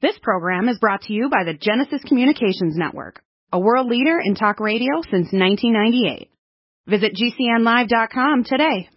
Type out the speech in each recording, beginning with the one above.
This program is brought to you by the Genesis Communications Network, a world leader in talk radio since 1998. Visit GCNlive.com today.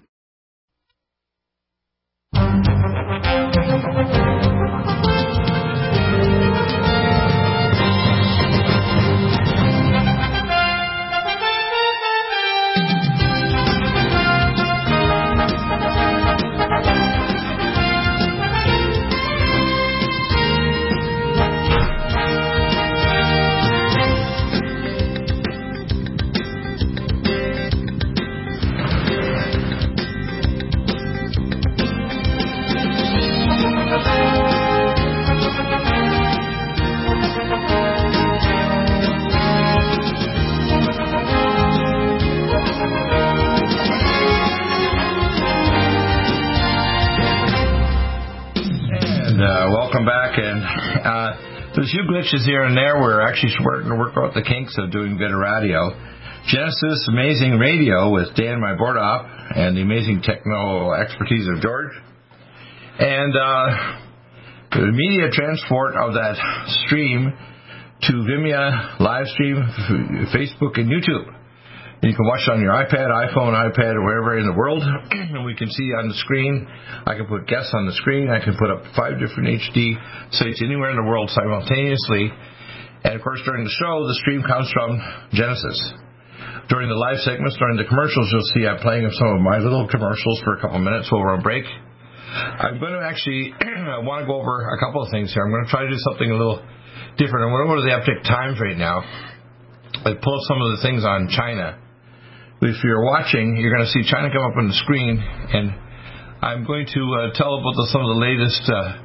Welcome back, and there's a few glitches here and there. We're actually starting to work out the kinks of doing better radio. Genesis Amazing Radio with Dan Mybordop and the amazing technical expertise of George. And the immediate transport of that stream to Vimeo, live stream, Facebook, and YouTube. You can watch it on your iPad, iPhone, or wherever in the world, and we can see on the screen. I can put guests on the screen. I can put up 5 different HD sites anywhere in the world simultaneously. And, of course, during the show, the stream comes from Genesis. During the live segments, during the commercials, you'll see I'm playing some of my little commercials for a couple minutes while we're on break. I'm going to actually want to go over a couple of things here. I'm going to try to do something a little different. I'm going to go to the Epic Times right now. I pull up some of the things on China. If you're watching, you're going to see China come up on the screen, and I'm going to tell about some of the latest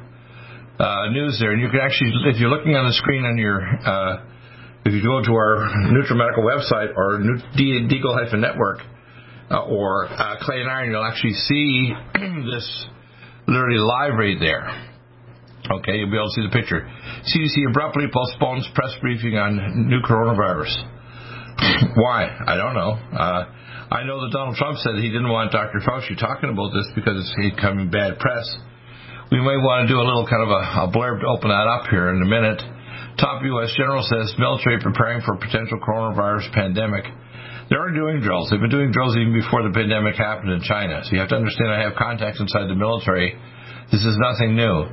news there. And you can actually, if you're looking on the screen on your, if you go to our NutriMedical website or Deagle-Network or Clay and Iron, you'll actually see this literally live right there. Okay, you'll be able to see the picture. CDC abruptly postpones press briefing on new coronavirus. Why? I don't know. I know that Donald Trump said he didn't want Dr. Fauci talking about this because it's becoming bad press. We may want to do a little kind of a blurb to open that up here in a minute. Top U.S. General says military preparing for potential coronavirus pandemic. They are doing drills. They've been doing drills even before the pandemic happened in China. So you have to understand I have contacts inside the military. This is nothing new.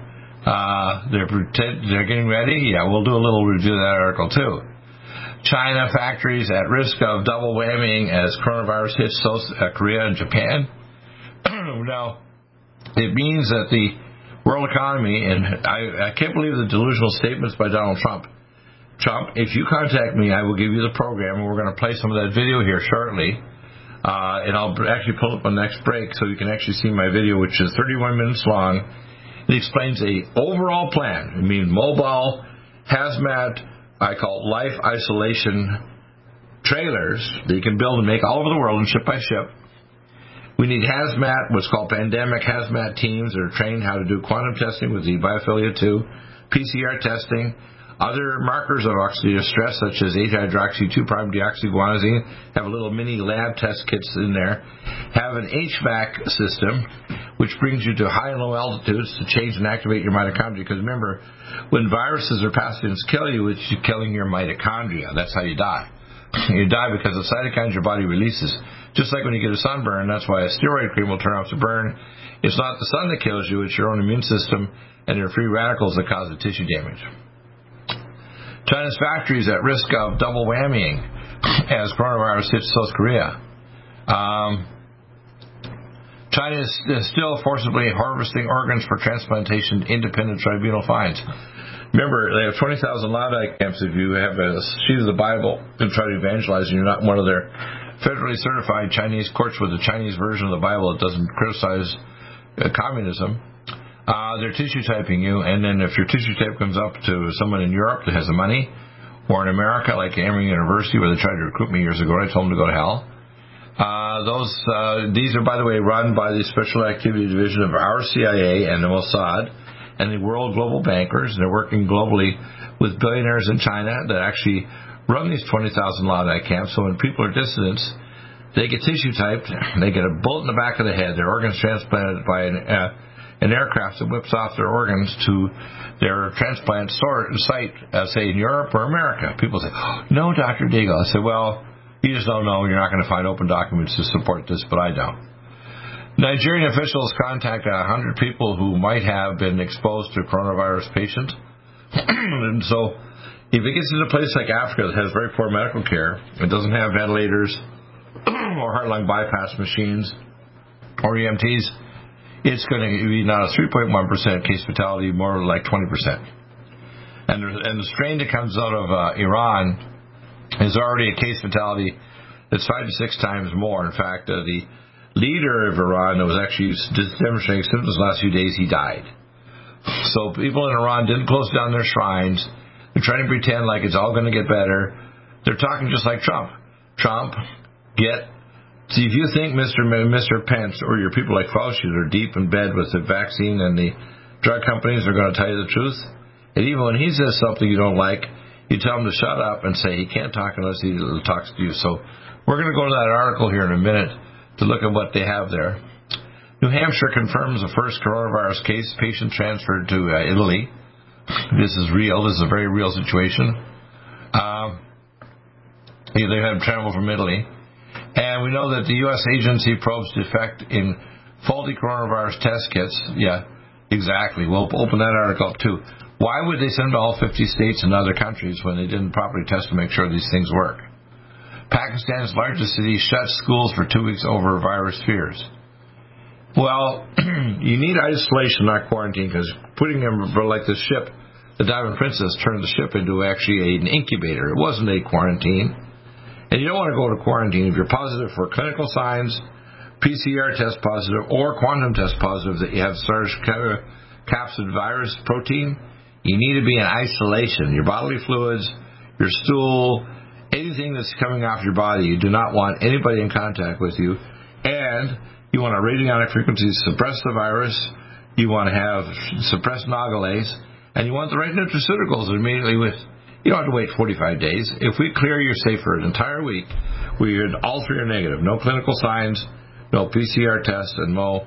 They're getting ready. Yeah, we'll do a little review of that article too. China factories at risk of double whammying as coronavirus hits South Korea and Japan. Now, it means that the world economy, and I can't believe the delusional statements by Donald Trump. Trump, if you contact me, I will give you the program, and we're going to play some of that video here shortly. And I'll actually pull up my next break so you can actually see my video, which is 31 minutes long. It explains a overall plan. I mean, mobile, hazmat, I call life isolation trailers that you can build and make all over the world and ship by ship. We need hazmat, what's called pandemic hazmat teams that are trained how to do quantum testing with the biophilia 2, PCR testing, other markers of oxidative stress such as 8-hydroxy-2'-deoxyguanosine, have a little mini lab test kits in there, have an HVAC system which brings you to high and low altitudes to change and activate your mitochondria. Because remember, when viruses or pathogens kill you, it's killing your mitochondria. That's how you die. You die because the cytokines your body releases. Just like when you get a sunburn, that's why a steroid cream will turn off the burn. It's not the sun that kills you, it's your own immune system and your free radicals that cause the tissue damage. China's factories at risk of double whammying as coronavirus hits South Korea. China is still forcibly harvesting organs for transplantation, independent tribunal finds. Remember, they have 20,000 Laodai camps. If you have a sheet of the Bible and try to evangelize and you're not one of their federally certified Chinese courts with a Chinese version of the Bible that doesn't criticize communism, they're tissue typing you, and then if your tissue type comes up to someone in Europe that has the money, or in America like Emory University where they tried to recruit me years ago, I told them to go to hell. These are, by the way, run by the Special Activity Division of our CIA and the Mossad and the World Global Bankers. They're working globally with billionaires in China that actually run these 20,000 Laodai camps. So when people are dissidents, they get tissue typed, they get a bullet in the back of the head, their organs transplanted by a an aircraft that whips off their organs to their transplant site, say in Europe or America. People say, oh, no, Dr. Deagle. I say, well, you just don't know. You're not going to find open documents to support this, but I don't. Nigerian officials contacted 100 people who might have been exposed to coronavirus patients. And so if it gets into a place like Africa that has very poor medical care, it doesn't have ventilators or heart-lung bypass machines or EMTs, it's going to be not a 3.1% case fatality, more like 20%. And the strain that comes out of Iran is already a case fatality that's 5 to 6 times more. In fact, the leader of Iran that was actually demonstrating symptoms the last few days, he died. So people in Iran didn't close down their shrines. They're trying to pretend like it's all going to get better. They're talking just like Trump. See, if you think Mr. Pence or your people like Fauci that are deep in bed with the vaccine and the drug companies are going to tell you the truth, and even when he says something you don't like, you tell him to shut up and say he can't talk unless he talks to you. So we're going to go to that article here in a minute to look at what they have there. New Hampshire confirms the first coronavirus case, patient transferred to Italy. This is real. This is a very real situation. They had travel from Italy. And we know that the U.S. agency probes defect in faulty coronavirus test kits. Yeah, exactly. We'll open that article up too. Why would they send to all 50 states and other countries when they didn't properly test to make sure these things work? Pakistan's largest city shuts schools for 2 weeks over virus fears. Well, you need isolation, not quarantine, because putting them like the ship, the Diamond Princess turned the ship into actually an incubator. It wasn't a quarantine. And you don't want to go to quarantine if you're positive for clinical signs, PCR test positive, or quantum test positive that you have SARS capsid virus protein. You need to be in isolation. Your bodily fluids, your stool, anything that's coming off your body, you do not want anybody in contact with you. And you want a radionic frequency to suppress the virus. You want to have suppressed nagalase. And you want the right nutraceuticals immediately with. You don't have to wait 45 days. If we clear you safe for an entire week, all three are negative. No clinical signs, no PCR test, and no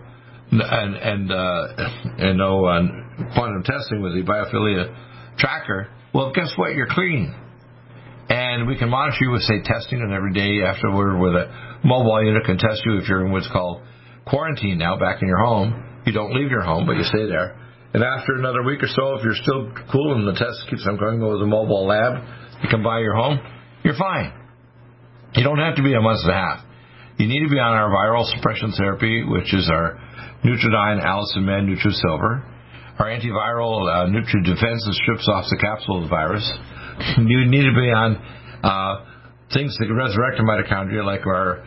quantum testing with the biophilia tracker. Well, guess what? You're clean. And we can monitor you with, say, testing, and every day afterward with a mobile unit can test you if you're in what's called quarantine now, back in your home. You don't leave your home, but you stay there. And after another week or so, if you're still cool and the test keeps on going with a mobile lab, you come by your home, you're fine. You don't have to be a month and a half. You need to be on our viral suppression therapy, which is our Nutridyne, Allicin Med, NutriSilver, our antiviral NutriDefense that strips off the capsule of the virus. You need to be on things that can resurrect the mitochondria, like our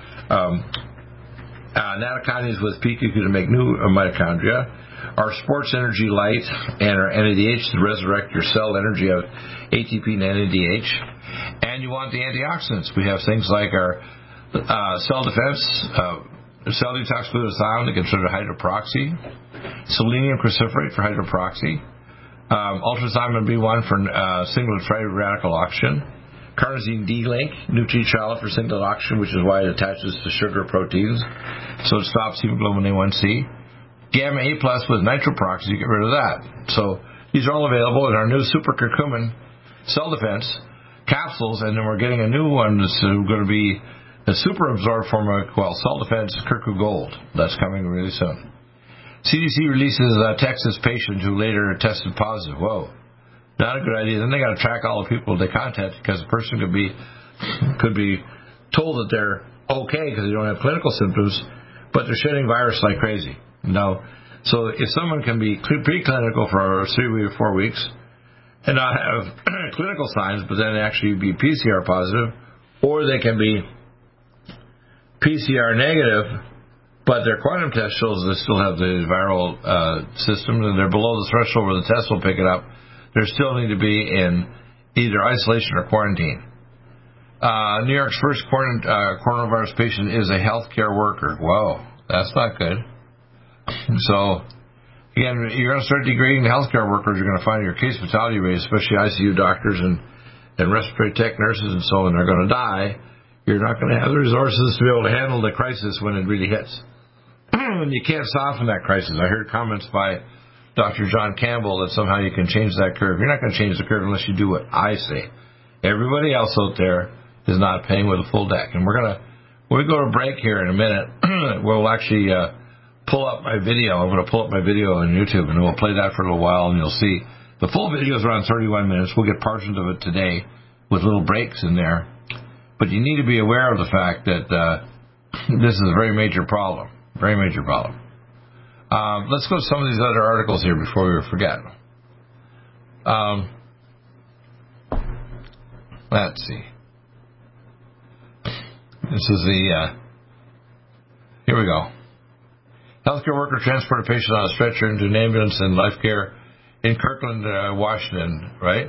nattokinase with PQQ to make new mitochondria, our Sports Energy Light, and our NADH to resurrect your cell energy of ATP and NADH. And you want the antioxidants. We have things like our cell defense, cell detox glutathione that gets rid of hydroperoxy, selenium cruciferate for hydroperoxy, ultrathymine B1 for singlet free radical oxygen, carnosine D-link, Nutri-Chala for singlet oxygen, which is why it attaches to sugar proteins, so it stops hemoglobin A1c. Gamma A plus with nitroperoxy, you get rid of that. So these are all available in our new Super Curcumin Cell Defense capsules, and then we're getting a new one that's going to be a super absorbed form of Cell Defense Curcu Gold. That's coming really soon. CDC releases a Texas patient who later tested positive. Whoa, not a good idea. Then they got to track all the people they contact, because the person could be told that they're okay because they don't have clinical symptoms, but they're shedding virus like crazy. No. So if someone can be preclinical for 3 or 4 weeks and not have clinical signs, but then actually be PCR positive, or they can be PCR negative, but their quantum test shows they still have the viral system, and they're below the threshold where the test will pick it up, they still need to be in either isolation or quarantine. New York's first coronavirus patient is a healthcare worker. Whoa, that's not good. So, again, you're going to start degrading the healthcare workers. You're going to find your case fatality rate, especially ICU doctors and respiratory tech nurses and so on, they're going to die. You're not going to have the resources to be able to handle the crisis when it really hits. and you can't soften that crisis. I heard comments by Dr. John Campbell that somehow you can change that curve. You're not going to change the curve unless you do what I say. Everybody else out there is not paying with a full deck. And when we go to break here in a minute, we'll actually pull up my video. I'm going to pull up my video on YouTube, and we'll play that for a little while, and you'll see. The full video is around 31 minutes. We'll get portions of it today with little breaks in there. But you need to be aware of the fact that this is a very major problem. Very major problem. Let's go to some of these other articles here before we forget. Let's see. This is here we go. Healthcare worker transported a patient on a stretcher into an ambulance in Life Care in Kirkland, Washington, right?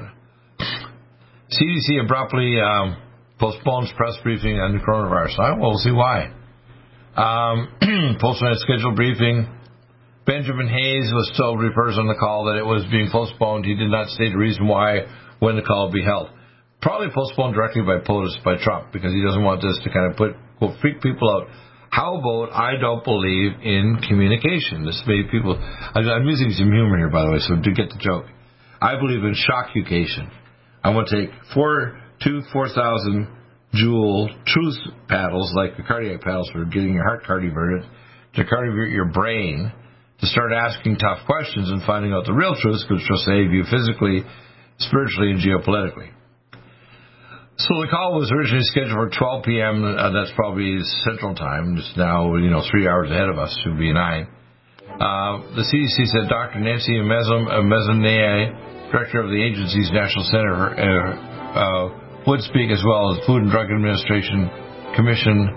CDC abruptly postpones press briefing on the coronavirus. We'll see why. Postponed scheduled briefing. Benjamin Hayes was told reporters on the call that it was being postponed. He did not state the reason why, when the call would be held. Probably postponed directly by POTUS, by Trump, because he doesn't want this to kind of freak people out. How about I don't believe in communication? This made people... I'm using some humor here, by the way, so do get the joke. I believe in shockucation. I'm going to take 4,000 joule truth paddles, like the cardiac paddles for getting your heart cardioverted, to cardiovert your brain, to start asking tough questions and finding out the real truth, which will save you physically, spiritually, and geopolitically. So the call was originally scheduled for 12 p.m. That's probably Central Time. Just now, 3 hours ahead of us. Should be 9. The CDC said Dr. Nancy Messonnier, director of the agency's National Center, would speak, as well as Food and Drug Administration Commission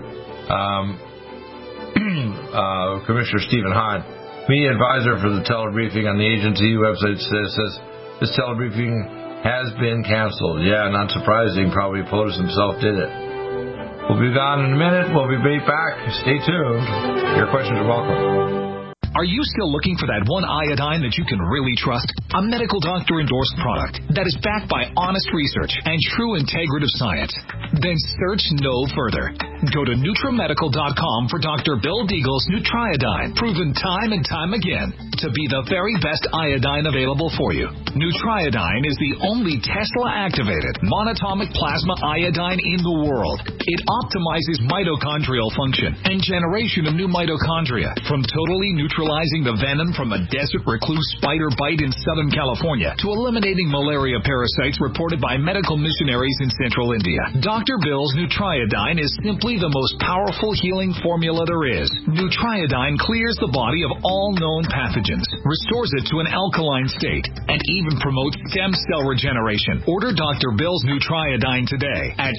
Commissioner Stephen Hahn. Media advisor for the telebriefing on the agency website says this telebriefing has been canceled. Yeah, not surprising. Probably POTUS himself did it. We'll be gone in a minute. We'll be right back. Stay tuned. Your questions are welcome. Are you still looking for that one iodine that you can really trust? A medical doctor endorsed product that is backed by honest research and true integrative science? Then search no further. Go to NutriMedical.com for Dr. Bill Deagle's Nutriodine, proven time and time again to be the very best iodine available for you. Nutriodine is the only Tesla-activated monatomic plasma iodine in the world. It optimizes mitochondrial function and generation of new mitochondria from totally neutralizing the venom from a desert recluse spider bite in Southern California to eliminating malaria parasites reported by medical missionaries in Central India. Dr. Bill's Nutriodine is simply the most powerful healing formula there is. Nutriodine clears the body of all known pathogens, restores it to an alkaline state, and even promotes stem cell regeneration. Order Dr. Bill's Nutriodine today at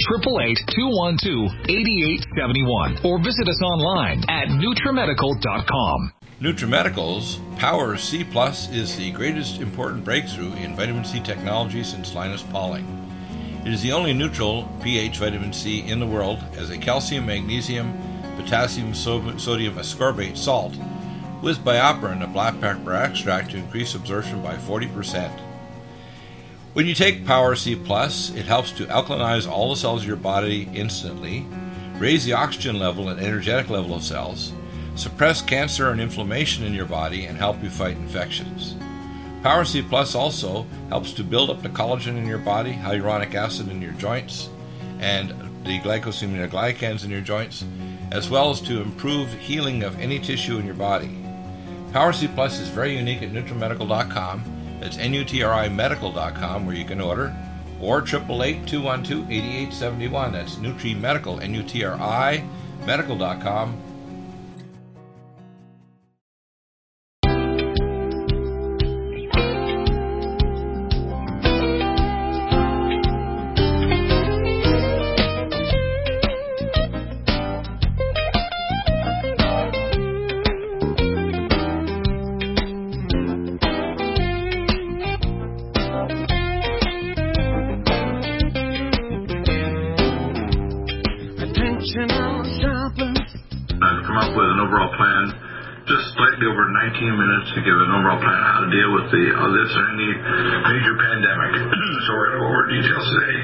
888-212-8871 or visit us online at NutriMedical.com. NutriMedical's Power C Plus is the greatest important breakthrough in vitamin C technology since Linus Pauling. It is the only neutral pH vitamin C in the world as a calcium, magnesium, potassium, sodium ascorbate salt with BioPerine, a black pepper extract, to increase absorption by 40%. When you take Power C Plus, it helps to alkalinize all the cells of your body instantly, raise the oxygen level and energetic level of cells, suppress cancer and inflammation in your body, and help you fight infections. Power C Plus also helps to build up the collagen in your body, hyaluronic acid in your joints, and the glycosaminoglycans in your joints, as well as to improve healing of any tissue in your body. Power C Plus is very unique at NutriMedical.com. That's NutriMedical.com, where you can order, or 888-212-8871. That's NutriMedical, NUTRI, medical.com. just slightly over 19 minutes to give an overall plan on how to deal with this or any major pandemic. So we're going to go over details today.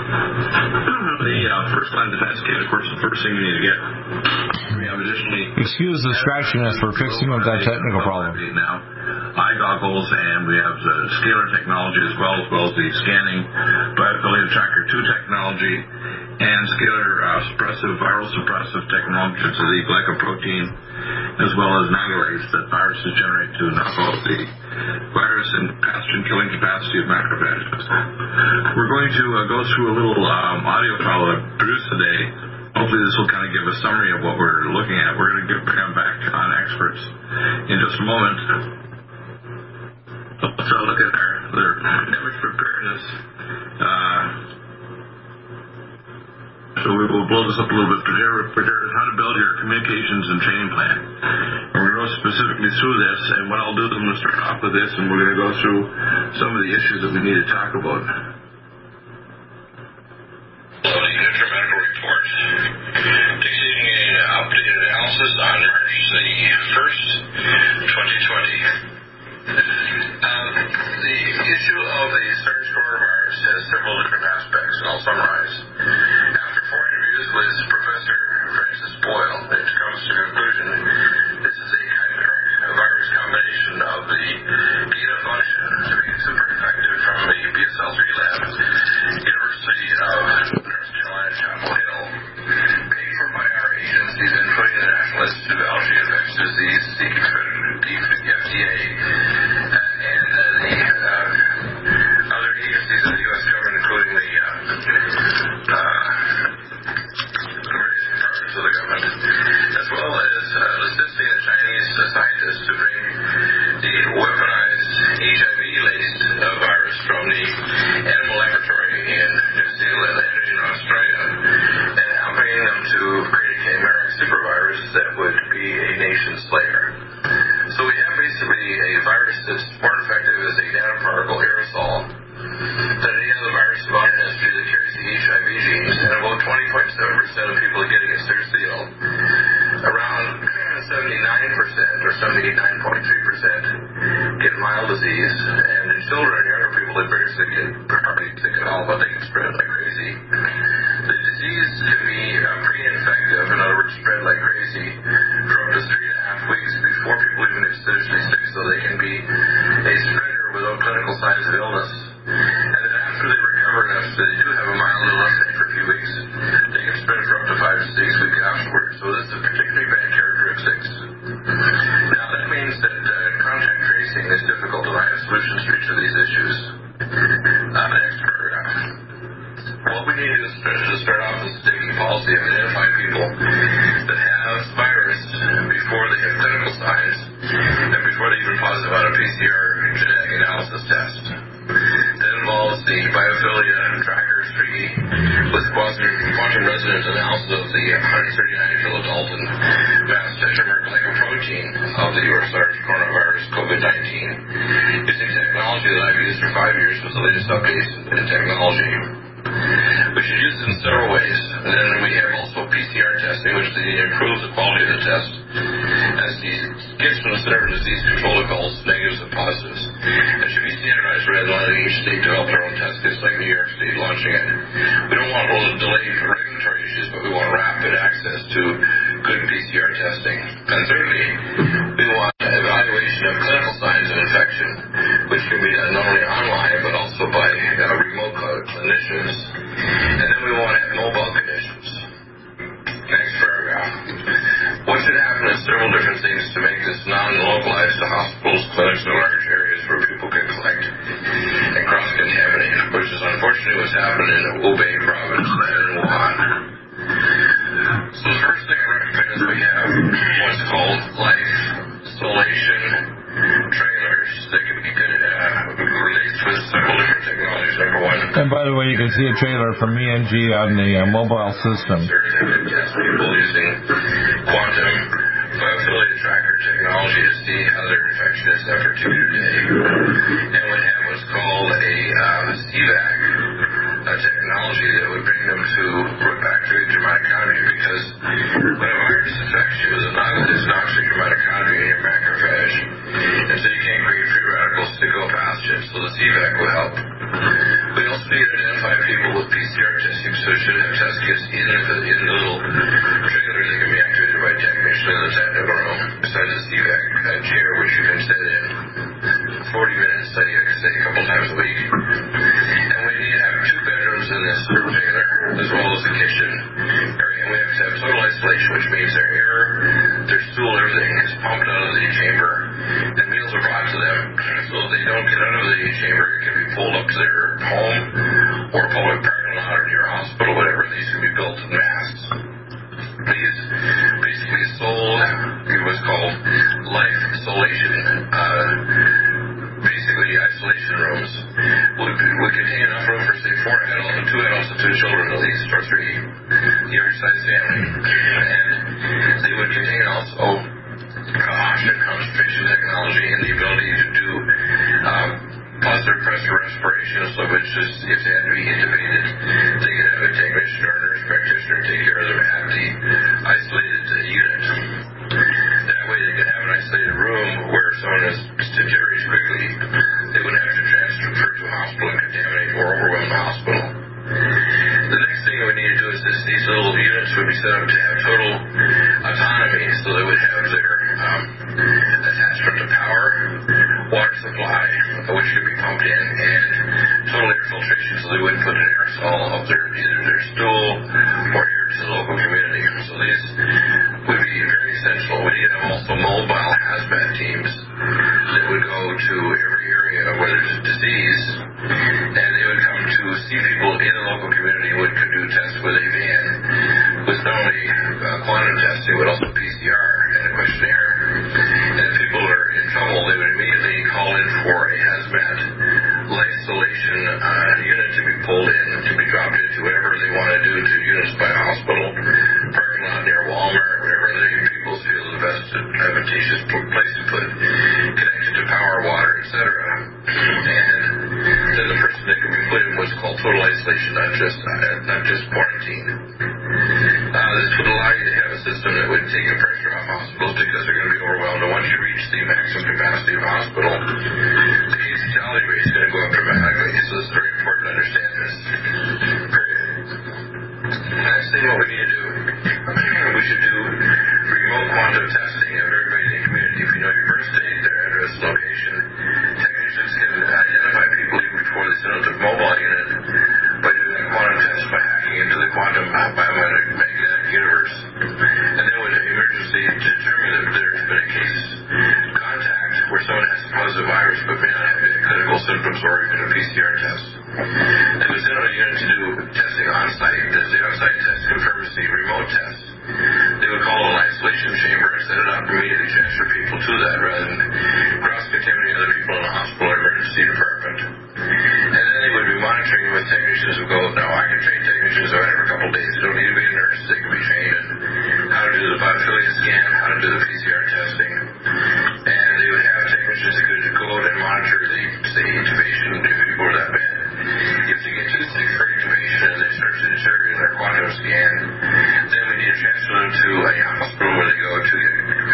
The first line defense kit, of course, the first thing we need to get. We have additionally... Excuse the distractionist for fixing up that technical problem. Now, eye goggles, and we have the scalar technology as well as the scanning bioaffiliated tracker 2 technology, and scalar viral suppressive technology, which is the glycoprotein, as well as nanolase that viruses generate to knock out the virus and pathogen killing capacity of macrophages. We're going to go through a little audio file that I produced today. Hopefully this will kind of give a summary of what we're looking at. We're going to come back on experts in just a moment. So look at their damage preparedness. So we will blow this up a little bit. Prepare how to build your communications and training plan. And we're going to go specifically through this, and what I'll do is I'm going to start off with this, and we're going to go through some of the issues that we need to talk about. Loading Nutramedical report. Dictating an updated analysis on March the 1st, 2020. The issue of the SARS coronavirus has several different aspects, and I'll summarize. After 4 interviews with Professor Francis Boyle, it comes to the conclusion this is a chimeric virus combination of the gain of function to be super effective from the BSL-3 lab, University of North Carolina, Chapel Hill, paid for by our agencies, including the National Institute of Allergy and Infectious Disease, the FDA, other agencies of the U.S. government, including the various departments of the government, as well as assisting the Chinese scientists to bring the weaponized HIV-laced virus from the animal laboratory in New Zealand and in Australia, and helping them to create a chimeric supervirus that would be a nation slayer. So we have basically a virus that's more effective as a nanoparticle aerosol than any other virus of modern history that carries the HIV genes, and about 20.7% of people getting it seriously ill. Around 79% or 79.3% get mild disease, and in children and younger people they barely get hardly sick at all, but they can spread like crazy. The disease can be pre-infective, in other words, spread like crazy, for up to 3.5 weeks before people even get seriously sick, so they can be a spreader without clinical signs of illness. And then after they recover enough so they do have a mild illness for a few weeks, they can spread for up to 5 to 6 weeks afterwards. So this is particularly bad characteristics. Now that means that contact tracing is difficult, and I have solutions for each of these issues. Next paragraph. What we need to do is to start off with a safety policy of identifying people that have virus before they have clinical signs and before they even positive on a PCR genetic analysis test. That involves the biophilia tracker 3 with quantum resonance analysis of the 139 kilodalton mass tetramer glycoprotein of the SARS coronavirus COVID-19 using technology that I've used for 5 years with the latest updates in technology. We should use it in several ways. And then we have also PCR testing, which improves the quality of the test, as these kits consider disease control calls negatives and positives. It should be standardized rather than letting each state develop their own test kits like New York State launching it. We don't want to delay for regulatory issues, but we want rapid access to good PCR testing. And thirdly, we want evaluation of clinical signs of infection, which can be done not only online but also by remote clinicians. And then we want to have mobile conditions. Next paragraph. What should happen is several different things to make this non-localized to hospitals, clinics, and large areas where people can collect and cross-contaminate, which is unfortunately what's happened in Hubei province and in Wuhan. So the first thing I recommend is we have what's called life isolation trailers that can be released with several different technologies. Number one. And by the way, you can see a trailer from ENG on the mobile system. Test people using quantum biophilia tracker technology to see how their infection is after 2 a day. And we have what's called a CVAC technology that would bring them to back to your mitochondria, because when a virus infects you, it's noxious your mitochondria, and your CVAC will help. We also need to identify people with PCR testing, so should have test kits in the little trailer that can be activated by a technician in the technical room, besides the CVAC chair, which you can sit in 40 minutes, say a couple times a week. And we need to have 2 bedrooms in this trailer, as well as a kitchen area. And we have to have total isolation, which means their air, their stool, everything is pumped out of the chamber, and meals are brought to them, so if they don't get out of the chamber, it can be pulled up to their home or public parking lot or near a hospital, whatever. These can be built in mass. These basically sold what's called life isolation, basically isolation rooms, would contain enough room for, say, 4 adults and 2 adults and 2 children at least, or 3, the average size family. And they would contain also oxygen concentration technology and the ability to do positive pressure respiration, so which is, if they had to be intubated, they could have a technician or a nurse practitioner take care of them at the isolated unit. That way they could have an isolated room where someone is deteriorates quickly. They wouldn't have to transfer to a hospital and contaminate or overwhelm the hospital. The next thing we need to do is these little units would be set up to have total autonomy, so they would have their attachment to power, water supply, which could be pumped in, and total air filtration, so they wouldn't put an aerosol of either their stool or air to the local community. So these would be very essential. We need to have also mobile hazmat teams that would go to every area where there's disease, and they would come to see people in the local community, could do tests with a van with not only quantum testing, but also PCR and a questionnaire. And if people are in trouble, they would immediately call in for a hazmat isolation unit to be pulled in, to be dropped into whatever they want to do to units by a hospital, parking lot near Walmart, wherever the people feel the best advantageous place to put it, connected to power, water, etc. And then the person that can be put in what's called total isolation, not just quarantine. This would allow you to have a system that would take the pressure off hospitals because they're going to be overwhelmed. And once you reach the maximum capacity of a hospital, the case fatality rate is going to go up dramatically. So it's very important to understand this. Next thing what we need to do, we should do remote quantum testing of everybody in the community. If you know your birth state, their address, location, technicians can identify people even before they send out the mobile unit by doing a quantum test, by hacking into the quantum biomagnetic universe. And then with emergency determine if there's been a case contact where someone has a positive virus but may not have any clinical symptoms or even a PCR test. They would send out a unit to do testing on-site. As the on-site test confirms the remote test, they would call an isolation chamber and set it up immediately, transfer people to that rather than cross-contaminating other people in the hospital or emergency department. And then they would be monitoring with technicians who go, now I can train technicians over a couple of days. They don't need to be a nurse. They can be trained in how to do the biophilia scan, how to do the PCR testing. And they would have technicians that could go out and monitor the, say, intubation if people were that bad. If they get too sick for intubation and they start to deteriorate their quantum scan, then we need to transfer them to a hospital where they go to get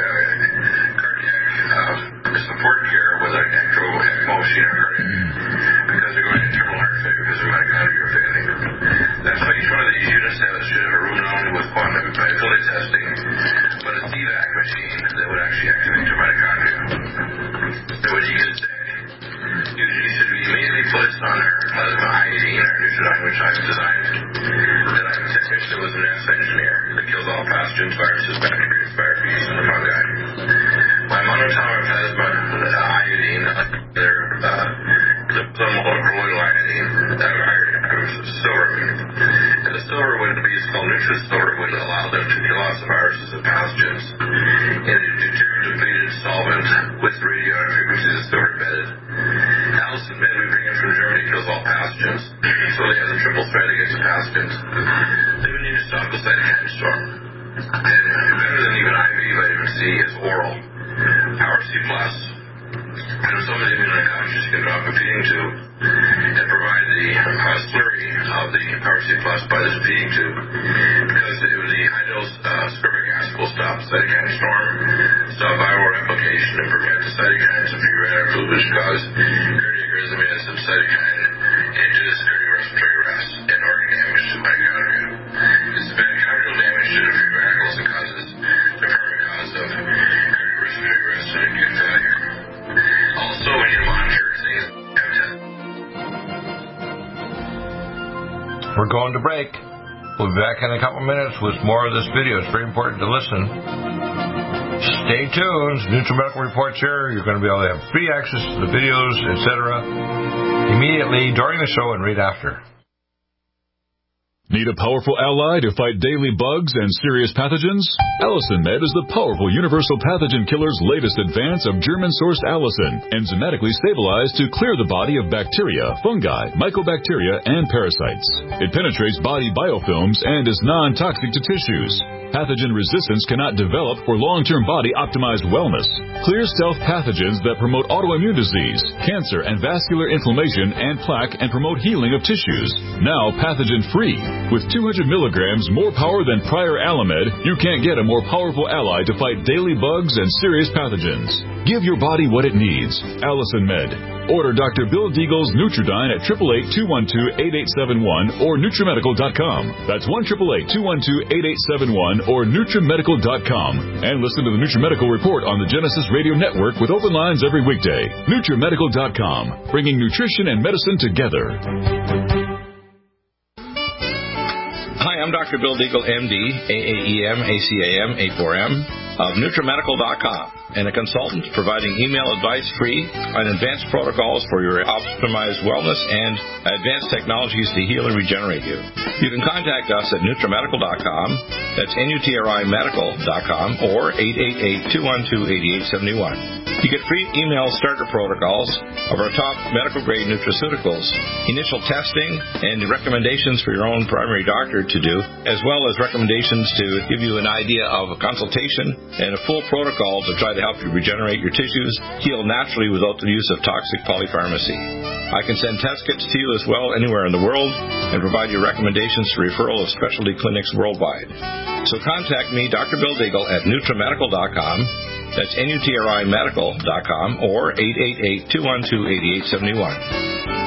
cardiac support care with an ECMO machine or cardiac, because they're going to internal heart failure because their mitochondria are failing. That's why each one of these units should have a room not only with quantum biophilia testing, but a CVAC machine that would actually activate their mitochondria. So when you get sick, you should be immediately placed on our plasma iodine, our Nutridyne, which I've designed. That I'm a technician that was a NASA engineer that kills all pathogens, viruses, bacteria, viruses, and fungi. My monatomic plasma iodine, the molecular iodine, silver. And the silver would be called NutriSilver, would allow them to kill lots of viruses and pathogens in a deuterium-depleted solvent with radioactive frequencies of silver embedded. Allison Med we bring in from Germany kills all pathogens, so they have a triple threat against the pathogens. They would need to stop the cytokine storm. And better than even IV vitamin C is oral. Power C+, and some of the immunonconscious can drop a feeding tube and provide the slurry of the Power C Plus by this feeding tube, because the high-dose ascorbic acid will stop cytokine storm, stop viral replication, and prevent the cytokines and free radicals which cause cardiac arrhythmias and cytokine-induced cardiorespiratory arrest and organ damage to mitochondria. It's mitochondrial damage to the free radicals that causes the primary cause of cardiorespiratory arrest and acute failure. Also, we need to monitor things. We're going to break. We'll be back in a couple minutes with more of this video. It's very important to listen. Stay tuned. NutriMedical Reports here. You're going to be able to have free access to the videos, etc. immediately during the show and right after. Need a powerful ally to fight daily bugs and serious pathogens? Allicin Med is the powerful universal pathogen killer's latest advance of German-sourced allicin, enzymatically stabilized to clear the body of bacteria, fungi, mycobacteria, and parasites. It penetrates body biofilms and is non-toxic to tissues. Pathogen resistance cannot develop for long-term body-optimized wellness. Clear stealth pathogens that promote autoimmune disease, cancer, and vascular inflammation and plaque and promote healing of tissues. Now pathogen-free. With 200 milligrams more power than prior Alamed, you can't get a more powerful ally to fight daily bugs and serious pathogens. Give your body what it needs. Allicin Med. Order Dr. Bill Deagle's Nutridyne at 888-212-8871 or NutriMedical.com. That's 1-888-212-8871 or NutriMedical.com. And listen to the NutriMedical Report on the Genesis Radio Network with open lines every weekday. NutriMedical.com, bringing nutrition and medicine together. Hi, I'm Dr. Bill Deagle, MD, AAEM, ACAM, A4M, of NutriMedical.com, and a consultant providing email advice free on advanced protocols for your optimized wellness and advanced technologies to heal and regenerate you. You can contact us at NutriMedical.com, that's NutriMedical.com, or 888-212-8871. You get free email starter protocols of our top medical-grade nutraceuticals, initial testing, and recommendations for your own primary doctor to do, as well as recommendations to give you an idea of a consultation and a full protocol to try to help you regenerate your tissues, heal naturally without the use of toxic polypharmacy. I can send test kits to you as well anywhere in the world and provide you recommendations for referral of specialty clinics worldwide. So contact me, Dr. Bill Deagle, at NutriMedical.com. That's NutriMedical.com or 888-212-8871.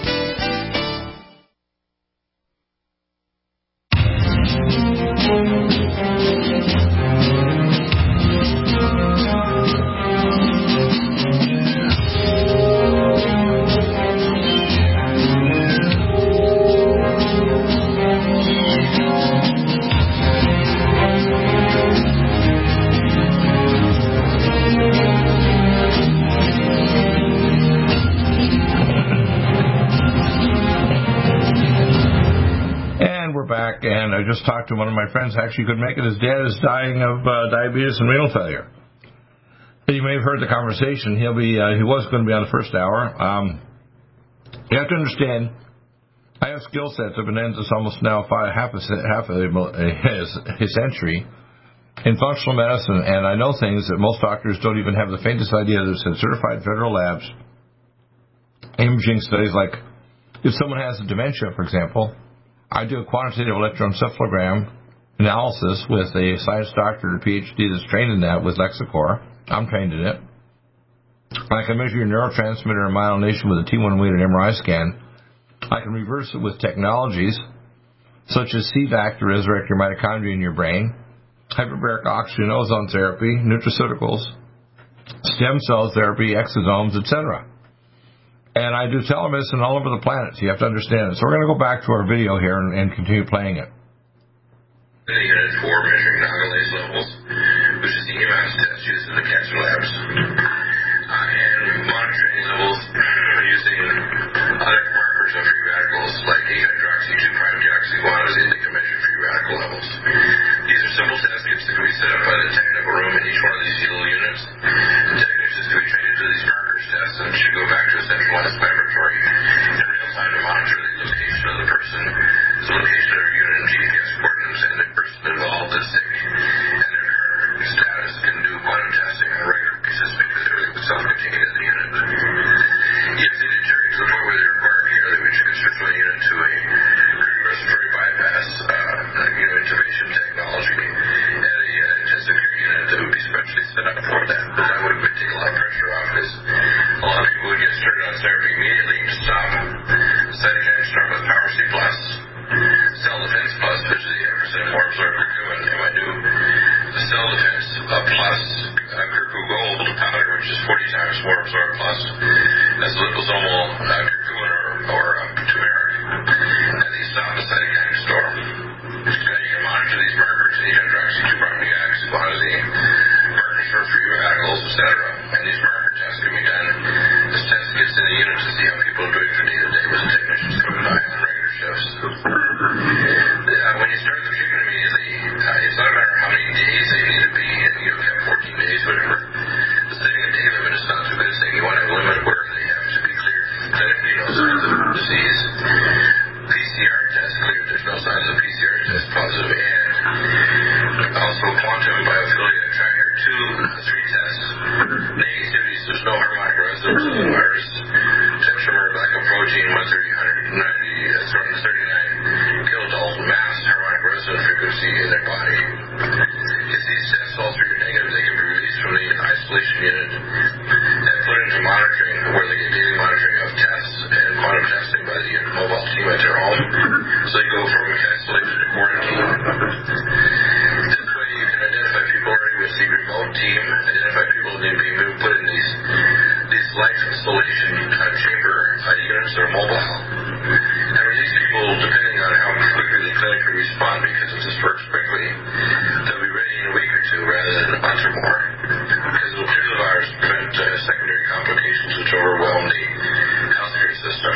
And I just talked to one of my friends, actually could make it. His dad is dying of diabetes and renal failure. You may have heard the conversation. He was going to be on the first hour. You have to understand, I have skill sets. I've been in this almost now half a century in functional medicine, and I know things that most doctors don't even have the faintest idea. There's certified federal labs, imaging studies, like if someone has a dementia, for example, I do a quantitative electroencephalogram analysis with a science doctor, a PhD that's trained in that with Lexicor. I'm trained in it. I can measure your neurotransmitter and myelination with a T1 weighted MRI scan. I can reverse it with technologies such as CVAC to resurrect your mitochondria in your brain, hyperbaric oxygen ozone therapy, nutraceuticals, stem cell therapy, exosomes, etc. And I do telemedicine all over the planet, so you have to understand it. So we're going to go back to our video here and continue playing it. Unit 4 measuring nagalase levels, which is the EMAS test used in the cancer labs, and monitoring levels using other markers of free radicals like A-hydroxy-2'-deoxyguanosine that can measure free radical levels. These are simple test kits that can be set up by the technical room in each one of these little units. The technicians can be trained to do these markers tests and should go back to a centralized laboratory in real time to monitor the location of the person, the location of their unit and GPS coordinates, and the person involved is sick, and their current status can do quantum testing on a regular basis because everything is self-contained in the unit. If they deteriorate to the point where they require care, they would transfer to a unit C Plus, Cell Defense Plus, which is 8% more absorbed curcumin, and my new Cell Defense Plus Curcu Gold powder, which is 40 times more absorbed plus, as liposomal curcumin or turmeric. And these stop the cytokine storm. And you can monitor these markers, 8-hydroxy-2-bromoic acid, guanosine, markers for free radicals, etc. And these marker tests can be done. This test gets in the unit to see how people are doing from day to day with the technicians coming by on regular shifts. When you start the treatment immediately, it's not a matter of how many days they need to be, you have 14 days, whatever. The setting a day limit is not the good thing. You want to have a limit where they have to be cleared clinically, no signs of disease. PCR test cleared, there's no signs of PCR test positive, and also quantum biophilia tracker 2-3 tests. Negativities, there's no harmonic resonance of the virus. Tetramer, glycoprotein 139 kilodalton mass harmonic resonance frequency in their body. If these tests all three are negative, they can be released from the isolation unit and put into monitoring, where they get daily monitoring of tests and quantum testing by the mobile team at their home. So they go from isolation to quarantine. This way you can identify people already with the remote team, identify people that need to be put in these light isolation chamber units that are mobile, and release people depending on how quickly they clinically respond, because if this works quickly, they'll be ready in a week or two rather than a month or more, because it will clear the virus, prevent secondary complications which overwhelm the healthcare system.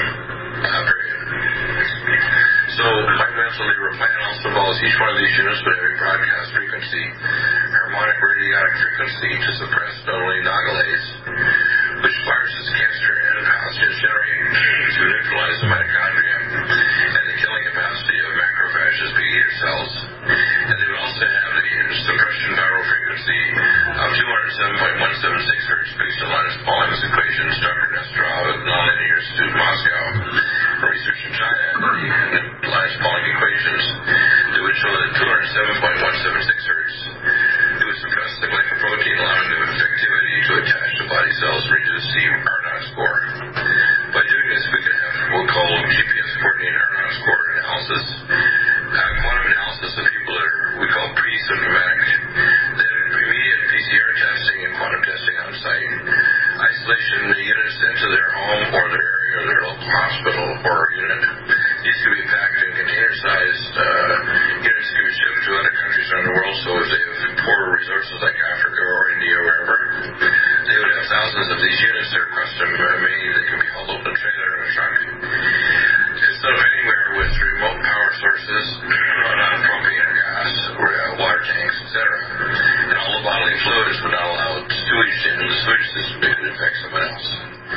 So my mental labor plan also involves each one of these units with every broadcast frequency, harmonic radioionic frequency, to suppress not only nagalase, which viruses, cancer, and pathogens generate to neutralize the mitochondria and the killing capacity of macrophages, beta cells. And they would also have the suppression viral frequency of 207.176 Hz based on Linus Pauling's equations. Dr. Nesterov at Nonlinear Institute in Moscow research in China and the Linus Pauling equations that would show that 207.176 Hz it would suppress the glycoprotein, allowing the effectivity to attach to body cells and reduce the R0 score. By doing this, we can have what we call GPS coordinated R0 score analysis, quantum analysis of people that are we call pre-symptomatic, then immediate PCR testing and quantum testing on site, isolation the units sent to their home or their area or their local hospital or unit. These can be packed in container-sized units can be shipped to other countries around the world, so if they have poor resources like Africa or India or wherever, they would have thousands of these units that are custom made that can be hauled up in a trailer or a truck. Instead of anywhere with remote power sources, on propane or gas, or water tanks, etc. And all the bodily fluids would not allow sewage into the sewage system to infect someone else.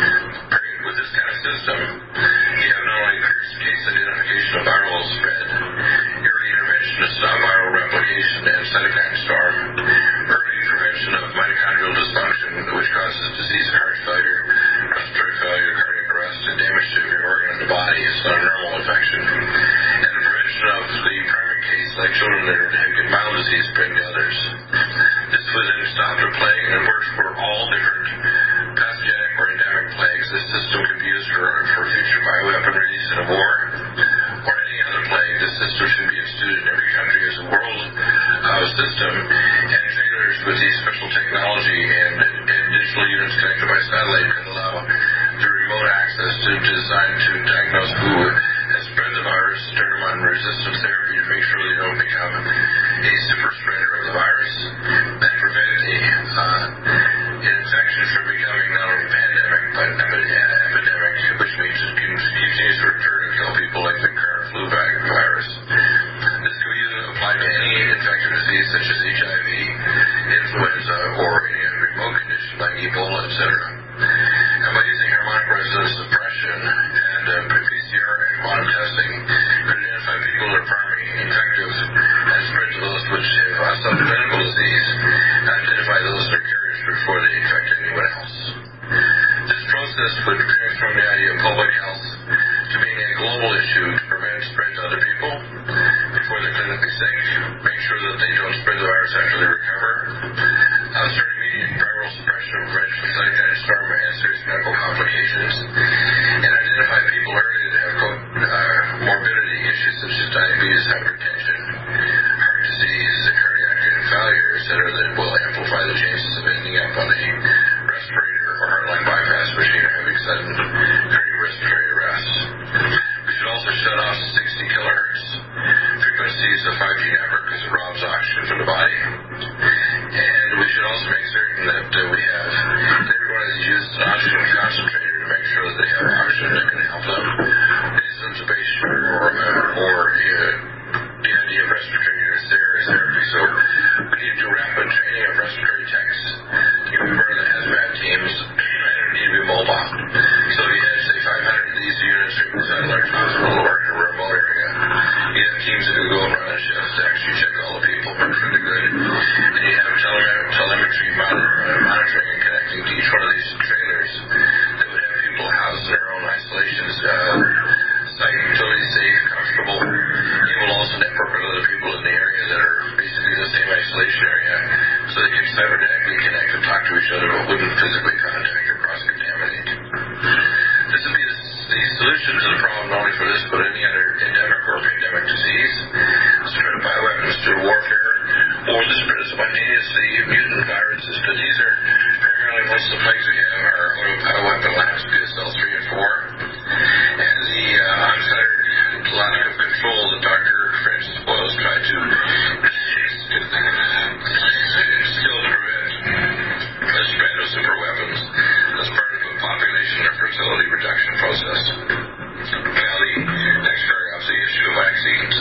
With this kind of system, you have not only case identification of viral spread, early intervention to stop viral replication and cytokine storm, early prevention of mitochondrial dysfunction, which causes disease and heart failure, respiratory failure, cardiac arrest, and damage to every organ in the body. It's not a normal infection. And the prevention of the primary case, like children that have get mild disease spreading to others. This would then stop the plague, and it works for all different pathogenic or endemic plagues. This system can be used for future bioweapon release in a war or any other plague. This system should be instituted in every country as a world system, and trailers with these special technology and digital units connected by satellite could allow the remote access to design to diagnose who has spread the virus, turn them on resistance therapy to make sure they don't become a super spreader of the virus, and prevent the infection from becoming not only a pandemic but epidemic, which means it continues to return and kill people like the current flu virus. This can be applied to any infectious disease such as HIV, influenza, or any other remote condition like Ebola, etc. And by using harmonic resonance suppression and PCR and quantum testing, could identify people that are primarily infective and spread to those which have subclinical disease, and identify those that are carriers before they infect anyone else. This process would transform the idea of public health to being a global issue to prevent spread to other people before they're clinically sick, make sure that they don't spread the virus after they recover, start immediate viral suppression of prevention of cytokine storm and serious medical complications, and identify people early that have morbidity hypertension, heart disease, cardiac failure, etc., that will amplify the chances of ending up on a respirator or heart-lung bypass machine or having sudden cardiorespiratory arrest. We should also shut off 60 kilohertz frequencies of 5G network because it robs oxygen from the body. And we should also make certain that everyone has used an oxygen concentrator to make sure that they have oxygen that can help them with intubation or the idea of respiratory therapy. So we need to do rapid training of respiratory techs. You can burn the hazmat teams and need to be mobile. So you have, say, 500 of these units right beside a large hospital or in a remote area. You have teams that will go and run a shift to actually check all the people, work really good. And you have telemetry monitoring and connecting to each one of these trailers that would have people housed in their own isolation site, totally safe, comfortable. You will also network with other people in the area that are basically in the same isolation area so they can cybernetically connect and talk to each other but wouldn't physically contact or cross-contaminate. This would be the solution to the problem not only for this but any other endemic or pandemic disease, the spread of bioweapons through warfare, or the spread of spontaneously mutant viruses. But these are primarily most of the plagues we have are bioweapon labs, PSL 3 and 4. And the unfettered lack of control that Dr. Francis Boyle's tried to still prevent the spread of super weapons as part of a population or fertility reduction process. Now, the next paragraph is the issue of vaccines.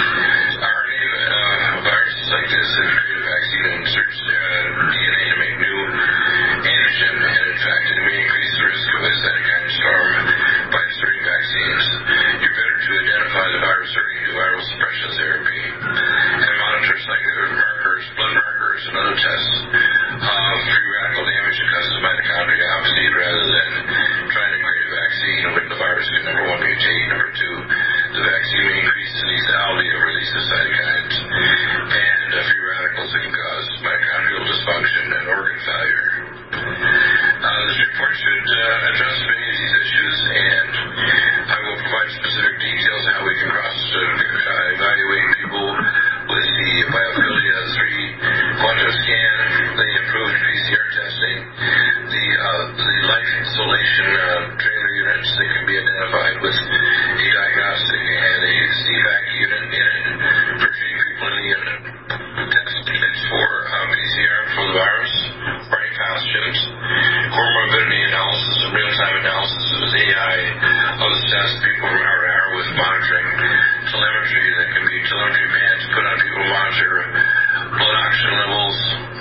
RNA viruses like this have created a vaccine and insert DNA to make new antigen, and in fact, it may increase the risk of a cytokine storm by inserting vaccines. You're better to identify the virus or do viral suppression therapy and monitor cellular markers, blood markers, and other tests of free radical damage and custom mitochondria opposite rather than trying to create a vaccine in which the virus can, number one, mutate, number two, the vaccine may increase the lethality of release of cytokines and free radicals that can cause mitochondrial dysfunction and organ failure. This report should address many of these issues, and I will provide specific details on how we can evaluate people with the viability of the 3 quantum scan, the improved PCR testing, the life insulation trailer units that can be identified with a diagnostic and a CVAC unit in it for treating people in the unit. Test kits for PCR for the virus, or any pathogens, comorbidity analysis and real-time analysis of the AI of the test people from hour to hour with monitoring telemetry that can be telemetry bands put on people to monitor blood oxygen levels,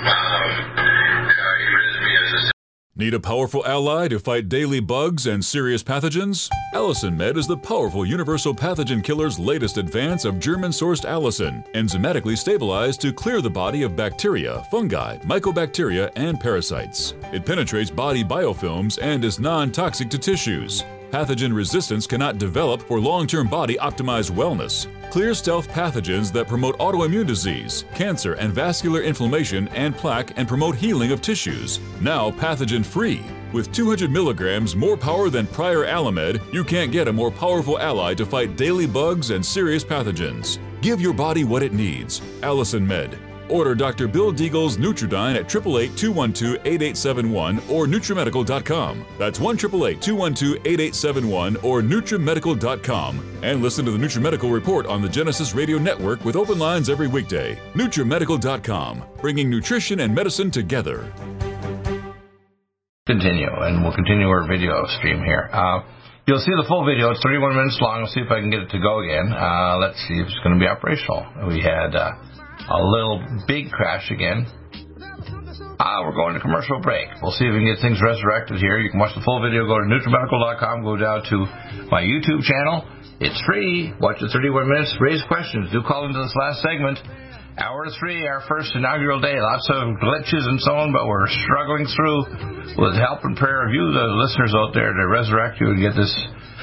arrhythmias. Need a powerful ally to fight daily bugs and serious pathogens? Allicin Med is the powerful universal pathogen killer's latest advance of German-sourced allicin, enzymatically stabilized to clear the body of bacteria, fungi, mycobacteria, and parasites. It penetrates body biofilms and is non-toxic to tissues. Pathogen resistance cannot develop for long-term body-optimized wellness. Clear stealth pathogens that promote autoimmune disease, cancer and vascular inflammation and plaque and promote healing of tissues. Now pathogen-free. With 200 milligrams more power than prior Alamed, you can't get a more powerful ally to fight daily bugs and serious pathogens. Give your body what it needs. Allicin Med. Order Dr. Bill Deagle's Nutridyne at 888-212-8871 or NutriMedical.com. That's 1-888-212-8871 or NutriMedical.com. And listen to the NutriMedical Report on the Genesis Radio Network with open lines every weekday. NutriMedical.com, bringing nutrition and medicine together. Continue, and we'll continue our video stream here. You'll see the full video. It's 31 minutes long. I'll see if I can get it to go again. Let's see if it's going to be operational. We had a little big crash again. We're going to commercial break. We'll see if we can get things resurrected here. You can watch the full video. Go to NutriMedical.com. Go down to my YouTube channel. It's free. Watch the 31 minutes. Raise questions. Do call into this last segment. Hour 3, our first inaugural day. Lots of glitches and so on, but we're struggling through with help and prayer of you, the listeners out there, to resurrect you and get this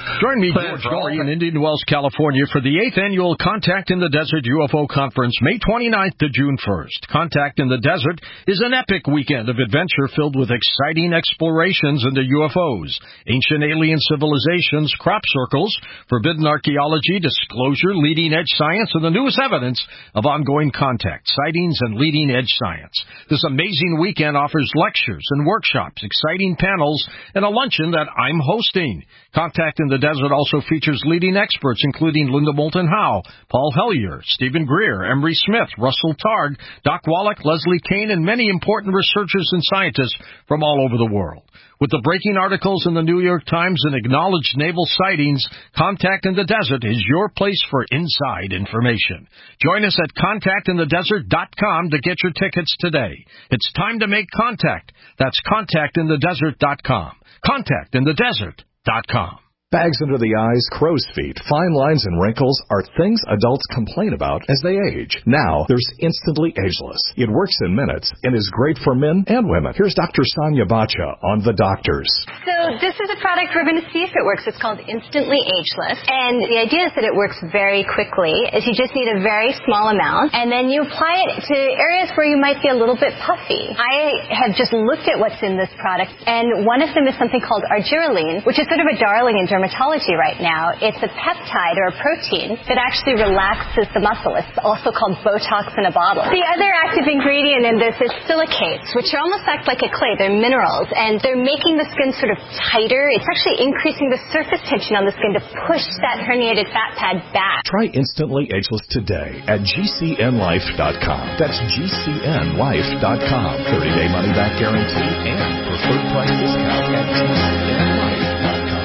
Join me, George Norrie, in Indian Wells, California, for the 8th Annual Contact in the Desert UFO Conference, May 29th to June 1st. Contact in the Desert is an epic weekend of adventure filled with exciting explorations into UFOs, ancient alien civilizations, crop circles, forbidden archaeology, disclosure, leading-edge science, and the newest evidence of ongoing contact, sightings, and leading-edge science. This amazing weekend offers lectures and workshops, exciting panels, and a luncheon that I'm hosting. Contact in the Desert also features leading experts, including Linda Moulton Howe, Paul Hellyer, Stephen Greer, Emery Smith, Russell Targ, Doc Wallach, Leslie Kane, and many important researchers and scientists from all over the world. With the breaking articles in the New York Times and acknowledged naval sightings, Contact in the Desert is your place for inside information. Join us at contactinthedesert.com to get your tickets today. It's time to make contact. That's contactinthedesert.com. Contactinthedesert.com. Bags under the eyes, crow's feet, fine lines, and wrinkles are things adults complain about as they age. Now, there's Instantly Ageless. It works in minutes and is great for men and women. Here's Dr. Sonia Bacha on The Doctors. So this is a product we're going to see if it works. It's called Instantly Ageless. And the idea is that it works very quickly, as you just need a very small amount, and then you apply it to areas where you might be a little bit puffy. I have just looked at what's in this product, and one of them is something called argireline, which is sort of a darling in dermatology right now. It's a peptide or a protein that actually relaxes the muscle. It's also called Botox in a bottle. The other active ingredient in this is silicates, which almost act like a clay. They're minerals, and they're making the skin sort of tighter. It's actually increasing the surface tension on the skin to push that herniated fat pad back. Try Instantly Ageless today at GCNlife.com. That's GCNlife.com. 30-day money-back guarantee and preferred price discount at GCNlife.com.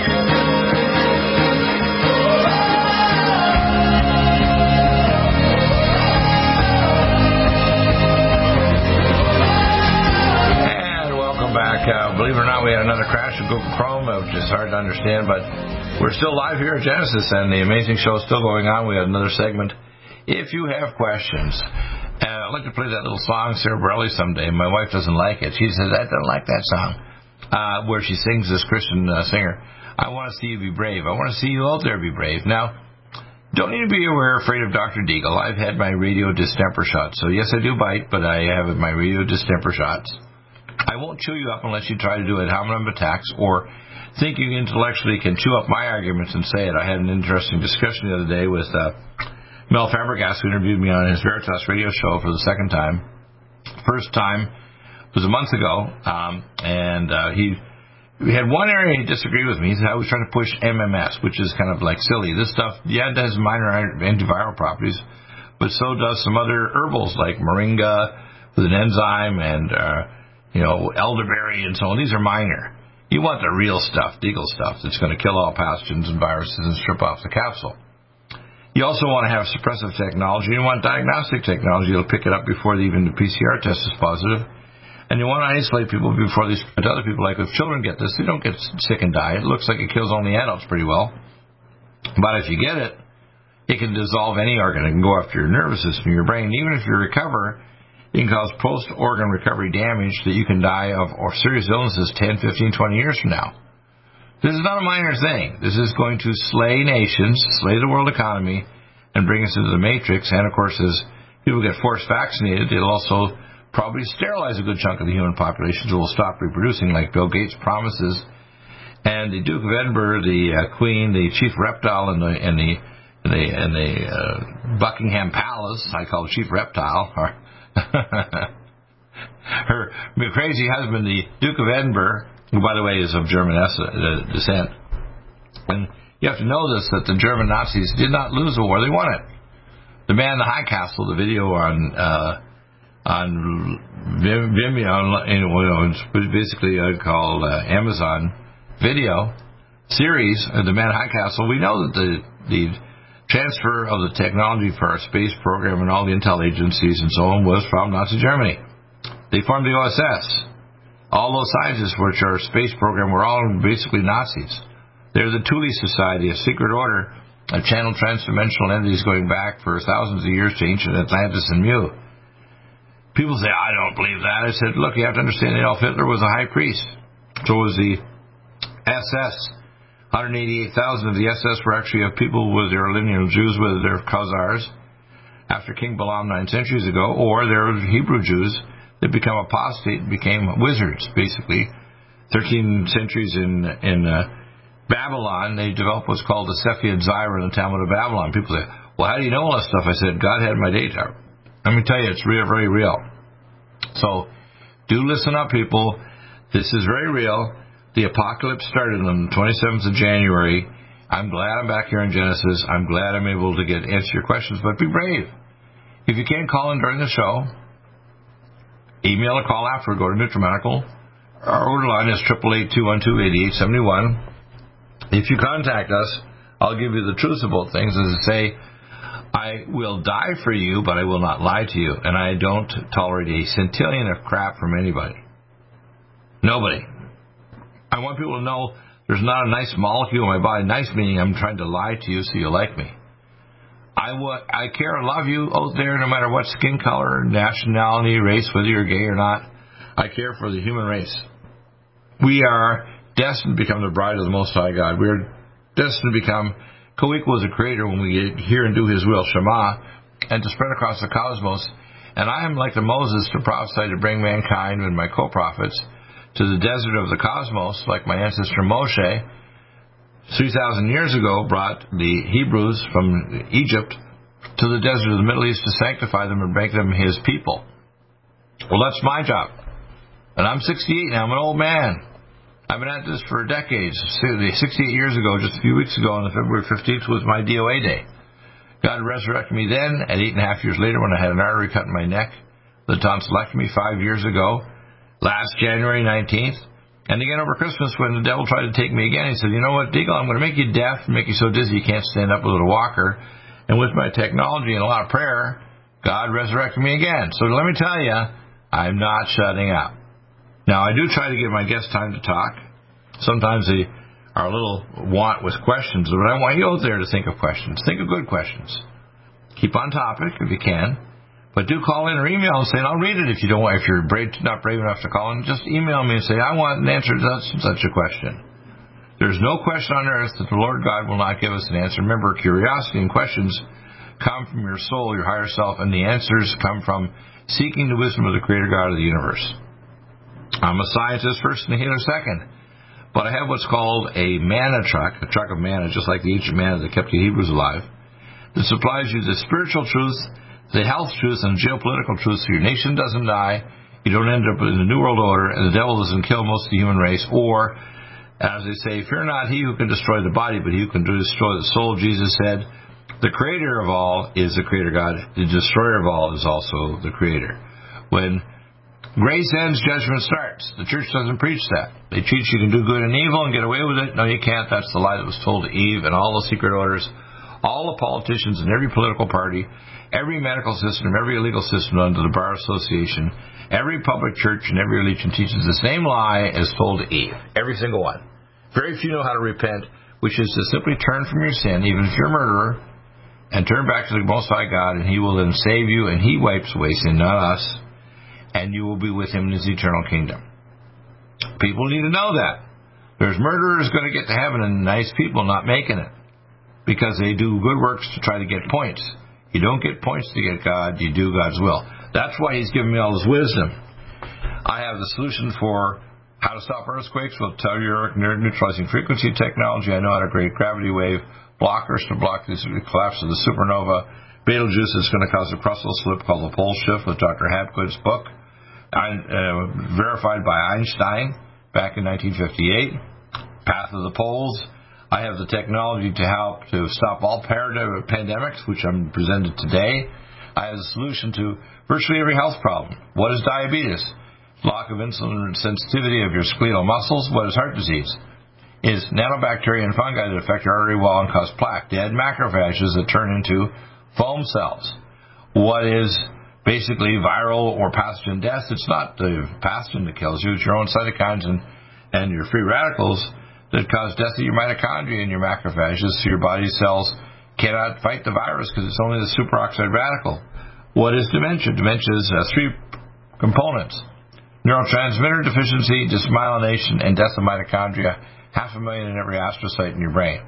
Believe it or not, we had another crash of Google Chrome, which is hard to understand, but we're still live here at Genesis, and the amazing show is still going on. We had another segment. If you have questions, I'd like to play that little song, Sarah Bareilles, someday. My wife doesn't like it. She says, I don't like that song, where she sings, this Christian singer. I want to see you be brave. I want to see you out there be brave. Now, don't need to be afraid of Dr. Deagle. I've had my radio distemper shots. So, yes, I do bite, but I have my radio distemper shots. I won't chew you up unless you try to do ad hominem attacks or think you intellectually can chew up my arguments and say it. I had an interesting discussion the other day with Mel Fabregas, who interviewed me on his Veritas radio show for the second time. First time was a month ago, and he had one area he disagreed with me. He said I was trying to push MMS, which is kind of like silly. This stuff, yeah, it has minor antiviral properties, but so does some other herbals like moringa with an enzyme and elderberry and so on. These are minor. You want the real stuff, Deagle stuff, that's going to kill all pathogens and viruses and strip off the capsule. You also want to have suppressive technology. You want diagnostic technology that'll pick it up before even the PCR test is positive. And you want to isolate people before they spread to other people. Like if children get this, they don't get sick and die. It looks like it kills only adults pretty well. But if you get it, it can dissolve any organ. It can go after your nervous system, your brain. Even if you recover, it can cause post-organ recovery damage that you can die of or serious illnesses 10, 15, 20 years from now. This is not a minor thing. This is going to slay nations, slay the world economy, and bring us into the matrix. And, of course, as people get forced vaccinated, it'll also probably sterilize a good chunk of the human population so we'll stop reproducing like Bill Gates promises. And the Duke of Edinburgh, the Queen, the chief reptile in the Buckingham Palace, I call it Chief Reptile, her crazy husband, the Duke of Edinburgh, who, by the way, is of German descent. And you have to know this, that the German Nazis did not lose the war, they won it. The Man in the High Castle, the video on Vimeo, it's basically called Amazon Video series, The Man in the High Castle. We know that the transfer of the technology for our space program and all the intel agencies and so on was from Nazi Germany. They formed the OSS. All those scientists which are space program were all basically Nazis. They're the Thule Society, a secret order of channeled transdimensional entities going back for thousands of years to ancient Atlantis and Mu. People say, I don't believe that. I said, look, you have to understand Adolf Hitler was a high priest. So was the SS, 188,000 of the SS were actually of people with their lineal Jews with their Khazars after King Balaam 9 centuries ago, or there were Hebrew Jews that become apostate, became wizards, basically. 13 centuries in Babylon, they developed what's called the Sephiad Zaira in the Talmud of Babylon. People say, well, how do you know all that stuff? I said, God had my data. Let me tell you, it's real, very real. So, do listen up, people. This is very real. The apocalypse started on the 27th of January. I'm glad I'm back here in Genesis. I'm glad I'm able to answer your questions, but be brave. If you can't call in during the show, email or call after, go to NutriMedical. Our order line is 888-212-8871. If you contact us, I'll give you the truth about things. As I say, I will die for you, but I will not lie to you. And I don't tolerate a centillion of crap from anybody. Nobody. I want people to know there's not a nice molecule in my body. Nice meaning I'm trying to lie to you so you like me. I care and love you out there no matter what skin color, nationality, race, whether you're gay or not. I care for the human race. We are destined to become the bride of the Most High God. We are destined to become co-equal with the Creator when we get here and do His will, Shema, and to spread across the cosmos. And I am like the Moses to prophesy to bring mankind and my co-prophets to the desert of the cosmos, like my ancestor Moshe, 3,000 years ago, brought the Hebrews from Egypt to the desert of the Middle East to sanctify them and make them His people. Well, that's my job. And I'm 68 now. I'm an old man. I've been at this for decades. 68 years ago, just a few weeks ago, on February 15th, was my DOA day. God resurrected me then, and 8.5 years later, when I had an artery cut in my neck, the tonsillectomy 5 years ago, last January 19th, and again over Christmas when the devil tried to take me again. He said, you know what, Deagle, I'm going to make you deaf and make you so dizzy you can't stand up without a walker. And with my technology and a lot of prayer, God resurrected me again. So let me tell you, I'm not shutting up. Now, I do try to give my guests time to talk. Sometimes they are a little want with questions, but I want you out there to think of questions. Think of good questions. Keep on topic if you can. But do call in or email and say, and I'll read it if you don't want. If you're not brave enough to call in, just email me and say, I want an answer to such a question. There's no question on earth that the Lord God will not give us an answer. Remember, curiosity and questions come from your soul, your higher self, and the answers come from seeking the wisdom of the Creator God of the universe. I'm a scientist first and a healer second. But I have what's called a manna truck, a truck of manna, just like the ancient manna that kept the Hebrews alive, that supplies you the spiritual truth, the health truth, and geopolitical truth so your nation doesn't die, you don't end up in the New World Order, and the devil doesn't kill most of the human race, or, as they say, fear not he who can destroy the body, but he who can destroy the soul. Jesus said, the creator of all is the Creator God. The destroyer of all is also the Creator. When grace ends, judgment starts. The church doesn't preach that. They teach you can do good and evil and get away with it. No, you can't. That's the lie that was told to Eve and all the secret orders, all the politicians in every political party, every medical system, every illegal system under the Bar Association, every public church and every religion teaches the same lie as told to Eve. Every single one. Very few know how to repent, which is to simply turn from your sin, even if you're a murderer, and turn back to the Most High God, and He will then save you, and He wipes away sin, not us, and you will be with Him in His eternal kingdom. People need to know that. There's murderers going to get to heaven and nice people not making it because they do good works to try to get points. You don't get points to get God, you do God's will. That's why He's given me all His wisdom. I have the solution for how to stop earthquakes with telluric neutralizing frequency technology. I know how to create gravity wave blockers to block the collapse of the supernova. Betelgeuse is going to cause a crustal slip called the pole shift with Dr. Hapgood's book, verified by Einstein back in 1958. Path of the poles. I have the technology to help to stop all pandemics, which I'm presented today. I have the solution to virtually every health problem. What is diabetes? Lack of insulin sensitivity of your skeletal muscles. What is heart disease? Is nanobacteria and fungi that affect your artery wall and cause plaque. Dead macrophages that turn into foam cells. What is basically viral or pathogen death? It's not the pathogen that kills you. It's your own cytokines and your free radicals that cause death of your mitochondria and your macrophages, so your body cells cannot fight the virus because it's only the superoxide radical. What is dementia? Dementia is 3 components. neurotransmitter deficiency, dysmyelination, and death of mitochondria, 500,000 in every astrocyte in your brain.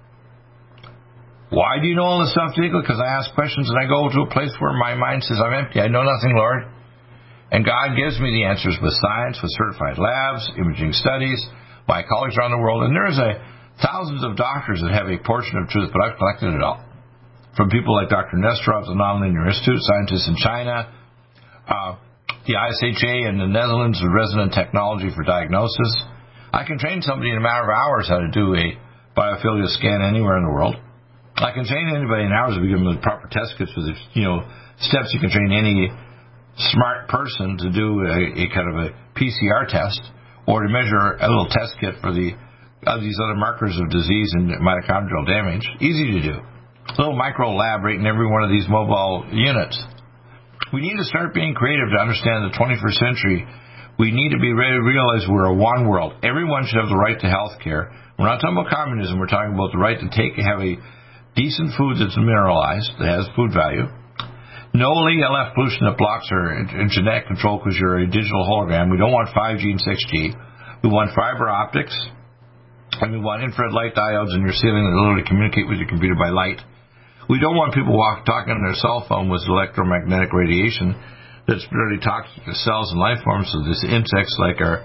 Why do you know all this stuff, Jacob? Because I ask questions and I go to a place where my mind says, I'm empty. I know nothing, Lord. And God gives me the answers with science, with certified labs, imaging studies, my colleagues around the world. And there's thousands of doctors that have a portion of truth, but I've collected it all. From people like Dr. Nesterov, the Nonlinear Institute, scientists in China, the ISHA in the Netherlands with resonant technology for diagnosis. I can train somebody in a matter of hours how to do a biophilia scan anywhere in the world. I can train anybody in hours if we give them the proper test kits with the steps. You can train any smart person to do a kind of a PCR test or to measure a little test kit for these other markers of disease and mitochondrial damage. Easy to do. A little micro lab right in every one of these mobile units. We need to start being creative to understand the 21st century. We need to be ready to realize we're a one world. Everyone should have the right to health care. We're not talking about communism. We're talking about the right to have a decent food that's mineralized, that has food value. No ELF pollution that blocks our genetic control because you're a digital hologram. We don't want 5G and 6G. We want fiber optics. And we want infrared light diodes in your ceiling that literally communicate with your computer by light. We don't want people talking on their cell phone with electromagnetic radiation that's really toxic to cells and life forms. So these insects, like our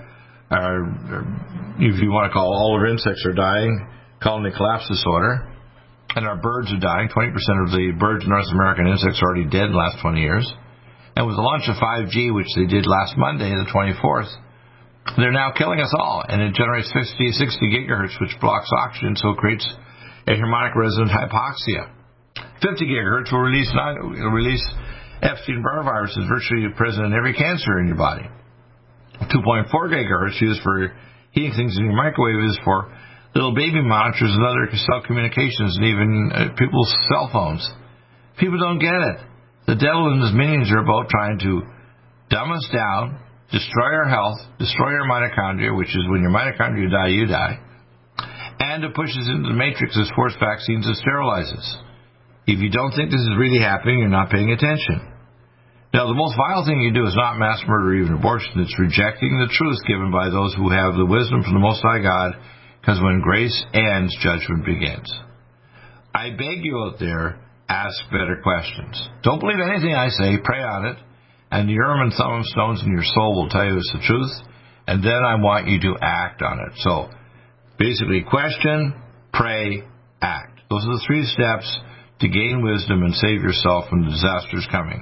if you want to call all our insects are dying, colony collapse disorder. And our birds are dying. 20% of the birds in North American insects are already dead in the last 20 years. And with the launch of 5G, which they did last Monday, the 24th, they're now killing us all. And it generates 60 gigahertz, which blocks oxygen, so it creates a harmonic resonant hypoxia. 50 gigahertz will release Epstein-Barr virus, is virtually present in every cancer in your body. 2.4 gigahertz used for heating things in your microwave is for little baby monitors and other cell communications and even people's cell phones. People don't get it. The devil and his minions are about trying to dumb us down, destroy our health, destroy our mitochondria, which is when your mitochondria die, you die, and to push us into the matrix as forced vaccines and sterilizes. If you don't think this is really happening, you're not paying attention. Now, the most vile thing you do is not mass murder or even abortion. It's rejecting the truth given by those who have the wisdom from the Most High God, because when grace ends, judgment begins. I beg you out there, ask better questions. Don't believe anything I say. Pray on it. And the Urim and Thummim stones in your soul will tell you it's the truth. And then I want you to act on it. So, basically, question, pray, act. Those are the 3 steps to gain wisdom and save yourself when the disaster's coming.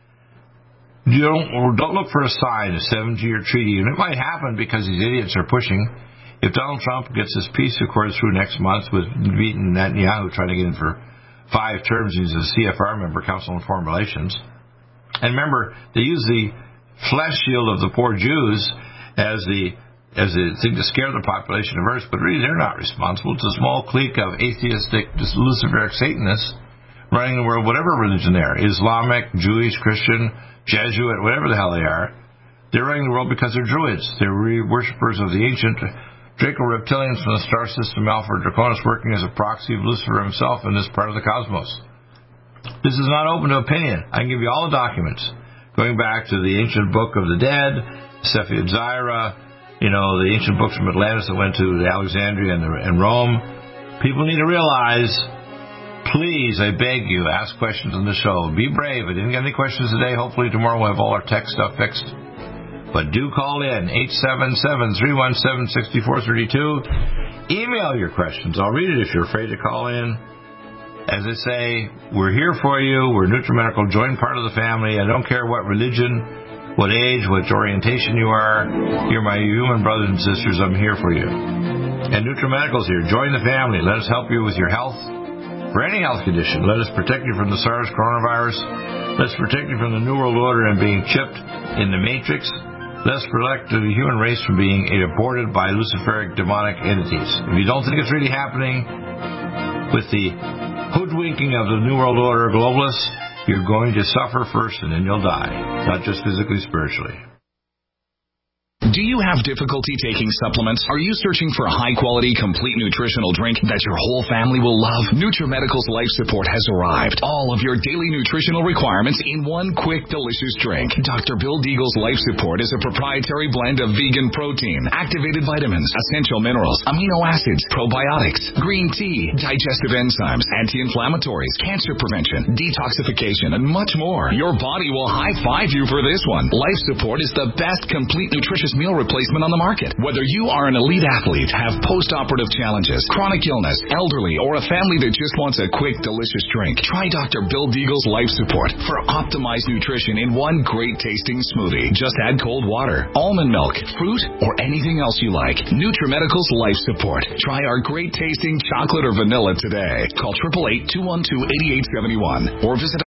Don't look for a sign, a 7-year treaty. And it might happen because these idiots are pushing. If Donald Trump gets his peace accord through next month with beating Netanyahu, trying to get him for 5 terms, he's a CFR member, Council on Foreign Relations. And remember, they use the flesh shield of the poor Jews as the thing to scare the population of Earth, but really they're not responsible. It's a small clique of atheistic, luciferic Satanists running the world, whatever religion they are, Islamic, Jewish, Christian, Jesuit, whatever the hell they are. They're running the world because they're Druids. They're worshippers of the ancient Draco-reptilians from the star system Alpha Draconis, working as a proxy of Lucifer himself in this part of the cosmos. This is not open to opinion. I can give you all the documents, going back to the ancient book of the dead, Sephir Zaira, the ancient books from Atlantis that went to Alexandria and Rome. People need to realize, please, I beg you, ask questions on the show. Be brave. I didn't get any questions today. Hopefully tomorrow we'll have all our tech stuff fixed. But do call in, 877-317-6432. Email your questions. I'll read it if you're afraid to call in. As I say, we're here for you. We're NutriMedical. Join part of the family. I don't care what religion, what age, what orientation you are. You're my human brothers and sisters. I'm here for you. And NutriMedical's here. Join the family. Let us help you with your health. For any health condition, let us protect you from the SARS coronavirus. Let's protect you from the New World Order and being chipped in the matrix. Let's protect the human race from being aborted by Luciferic demonic entities. If you don't think it's really happening with the hoodwinking of the New World Order globalists, you're going to suffer first and then you'll die. Not just physically, spiritually. Do you have difficulty taking supplements? Are you searching for a high-quality, complete nutritional drink that your whole family will love? NutriMedical's Life Support has arrived. All of your daily nutritional requirements in one quick, delicious drink. Dr. Bill Deagle's Life Support is a proprietary blend of vegan protein, activated vitamins, essential minerals, amino acids, probiotics, green tea, digestive enzymes, anti-inflammatories, cancer prevention, detoxification, and much more. Your body will high-five you for this one. Life Support is the best complete nutritious meal replacement on the market. Whether you are an elite athlete, have post-operative challenges, chronic illness, elderly, or a family that just wants a quick, delicious drink, try Dr. Bill Deagle's Life Support for optimized nutrition in one great-tasting smoothie. Just add cold water, almond milk, fruit, or anything else you like. NutriMedical's Life Support. Try our great-tasting chocolate or vanilla today. Call 888-212-8871 or visit